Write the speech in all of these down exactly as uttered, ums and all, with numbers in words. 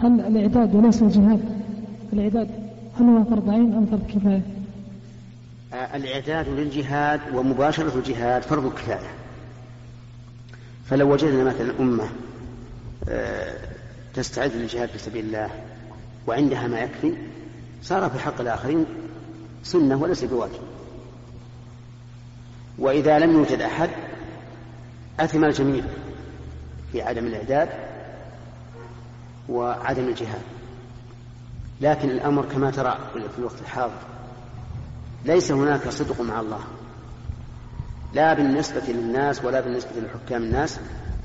هل الإعداد وليس الجهاد، الإعداد هل هو فرض عين أم فرض كفاية؟ الإعداد للجهاد ومباشرة الجهاد فرض كفاية. فلو وجدنا مثلا أمة تستعد للجهاد في سبيل الله وعندها ما يكفي صار في حق الآخرين سنة وليس بواجب. وإذا لم يوجد أحد أثم الجميع في عدم الإعداد وعدم الجهاد. لكن الأمر كما ترى في الوقت الحاضر ليس هناك صدق مع الله، لا بالنسبة للناس ولا بالنسبة لحكام الناس.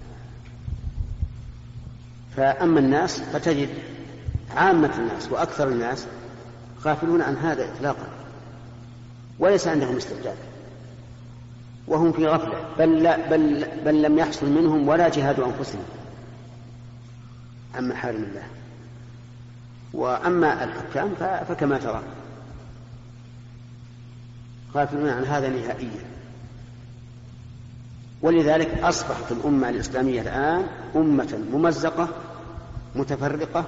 فأما الناس فتجد عامة الناس وأكثر الناس غافلون عن هذا إطلاقا، وليس عندهم استعداد وهم في غفلة، بل, لا بل, بل لم يحصل منهم ولا جهاد أنفسهم عن محارم الله. وأما الحكام فكما ترى غافلون عن هذا نهائيا. ولذلك أصبحت الأمة الإسلامية الآن أمة ممزقة متفرقة،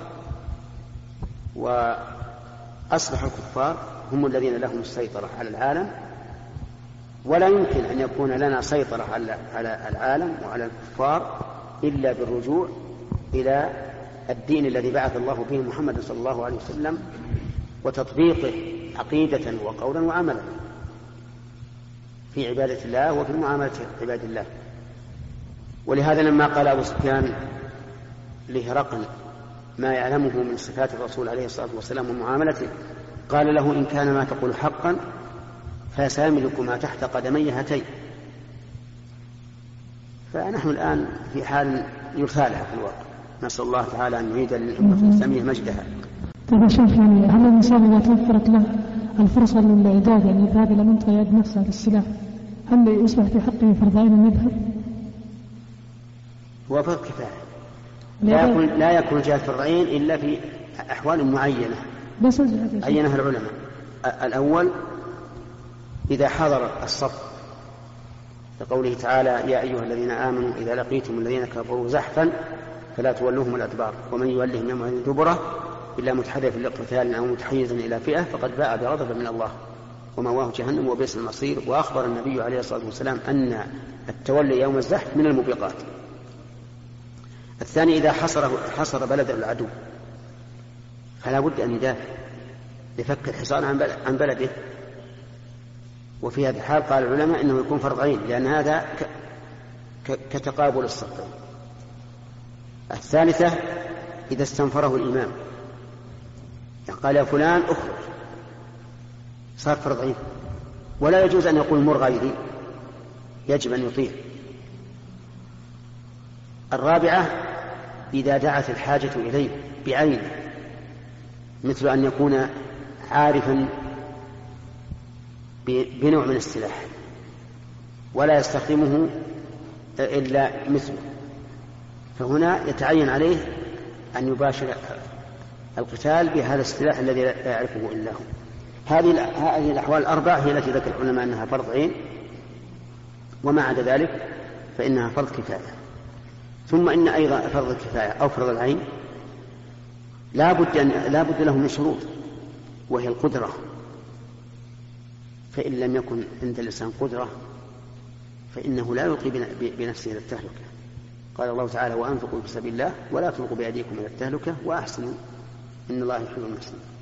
وأصبح الكفار هم الذين لهم السيطرة على العالم، ولا يمكن أن يكون لنا سيطرة على العالم وعلى الكفار إلا بالرجوع إلى الدين الذي بعث الله به محمد صلى الله عليه وسلم وتطبيقه عقيدة وقولا وعملا في عبادة الله وفي معاملة عباد الله. ولهذا لما قال أبو سفيان لهرقل ما يعلمه من صفات الرسول عليه الصلاة والسلام ومعاملته قال له إن كان ما تقول حقا فسيملك ما تحت قدمي هاتين. فنحن الآن في حال يرثى لها في الواقع. نسأل الله تعالى أن يعيد للأمة الإسلامية مجدها. طيب شوف، يعني هل الإنسان إذا توفرت له الفرصة للإعداد يعني الذهاب إلى منطقة يعد نفسه للسلاح هل يصبح في حقه فرض عين أن يذهب؟ هو فرض كفاية، لا يكون لا يكون جهاد فرض عين إلا في أحوال معينة بس عينها العلماء. الأول إذا حضر الصف لقوله تعالى يا أيها الذين آمنوا إذا لقيتم الذين كفروا زحفا فلا تولوهم الأدبار ومن يولهم يومئذ دبره إلا متحرفا لقتال أو متحيزا إلى فئة فقد باء بغضب من الله ومأواه جهنم وبئس المصير. وأخبر النبي عليه الصلاة والسلام أن التولي يوم الزحف من الموبقات. الثاني إذا حصر, حصر بلد العدو فلا بد أن يدافع لفك الحصار عن بلده. وفي هذا الحال قال العلماء إنه يكون فرض عين لأن هذا كتقابل الصفين. الثالثة إذا استنفره الإمام قال يا فلان أخرج صار فرض عين، ولا يجوز أن يقول مر غيري، يجب أن يطيع. الرابعة إذا دعت الحاجة إليه بعينه مثل أن يكون عارفا بنوع من السلاح ولا يستخدمه إلا مثله، فهنا يتعين عليه أن يباشر القتال بهذا السلاح الذي لا يعرفه إلا هو. هذه هذه الأحوال الأربع هي التي ذكر العلماء أنها فرض عين، وما عدا ذلك فإنها فرض كفاية. ثم إن أيضا فرض الكفاية أو فرض العين لا بد أن لا بد له من شروط، وهي القدرة. فإن لم يكن عند الإنسان قدرة فإنه لا يلقي بنفسه إلى التهلكة. قال الله تعالى وأنفقوا في سبيل الله ولا تلقوا بأيديكم إلى التهلكة وأحسنوا إن الله يحب المحسنين.